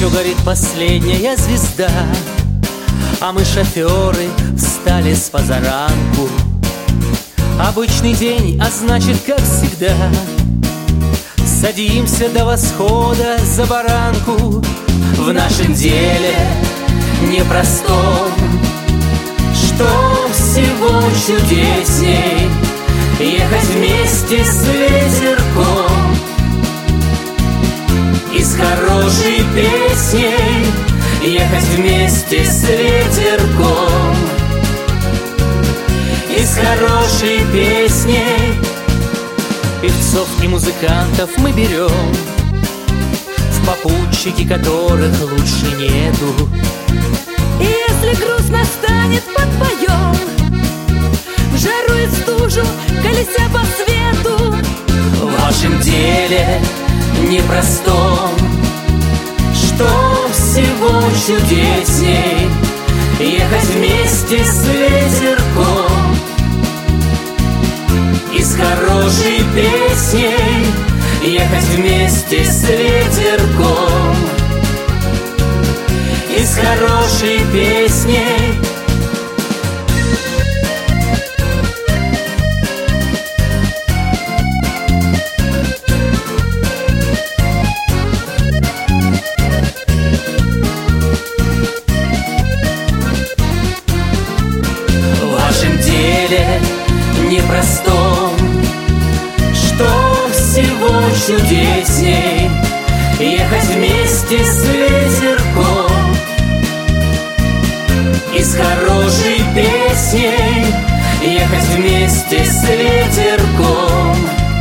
Еще горит последняя звезда, а мы, шоферы, встали с позаранку. Обычный день, а значит, как всегда, садимся до восхода за баранку. В нашем деле непростом, что всего чудесней ехать вместе с ветерком и с хорошей песней ехать вместе с ветерком и с хорошей песней. Певцов и музыкантов мы берем, в попутчики которых лучше нету. И если грустно станет, подпоем, в жару и стужу, колеся по свету. В вашем деле непростом, что всего чудесней ехать вместе с ветерком и с хорошей песней ехать вместе с ветерком и с хорошей песней. В вашем деле непростом, что всего чудесней ехать вместе с ветерком и с хорошей песней ехать вместе с ветерком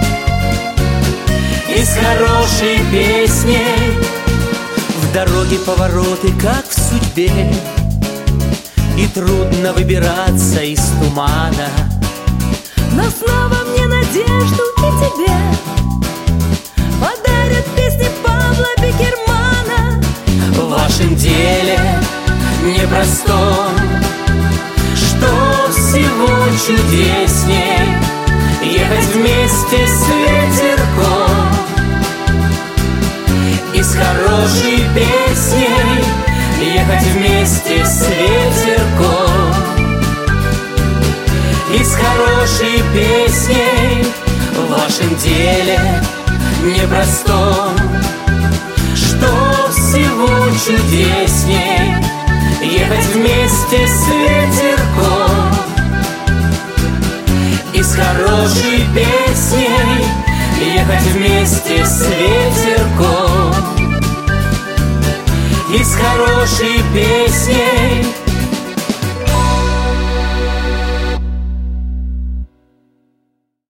и с хорошей песней. В дороге повороты, как в судьбе, и трудно выбираться из тумана. Но снова мне надежду и тебе подарят песни Павла Бекермана. В вашем деле непростом, что всего чудесней ехать вместе с ветерком и с хорошей песней ехать вместе с ветерком и с хорошей песней. В вашем деле непростом, что всего чудесней ехать вместе с ветерком и с хорошей песней ехать вместе с ветерком и с хорошей песней.